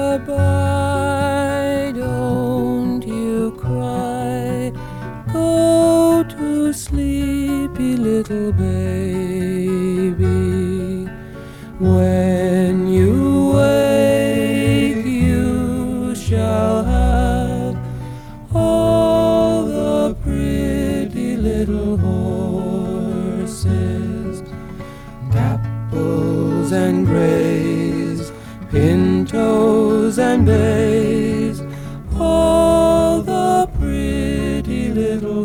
Hush-a-bye, don't you cry. Go to sleepy little baby. When you wake, you shall have all the pretty little horses, dapples and grays, pintos and bays, all the pretty little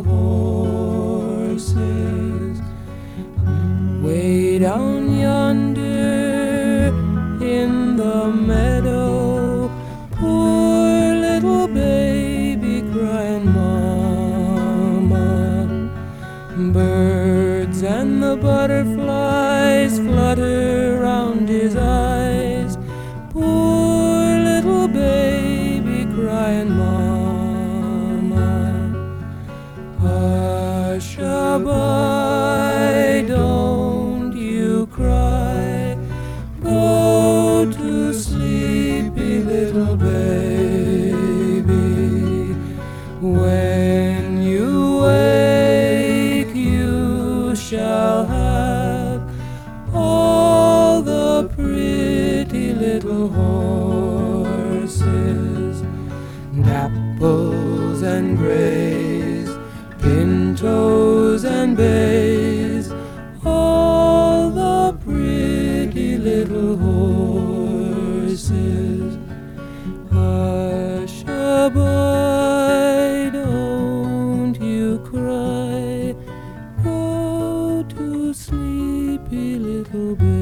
horses. Way down yonder in the meadow, poor little baby crying mama. Birds and the butterflies flutter round his eyes, poor little baby crying mama. Hush-a-bye, don't you cry. Go to sleepy little baby. When you wake, you shall have all the pretty little horses, dapples and grays, pintos and bays, all the pretty little horses. Hush-a-bye, don't you cry. Go to sleepy little baby.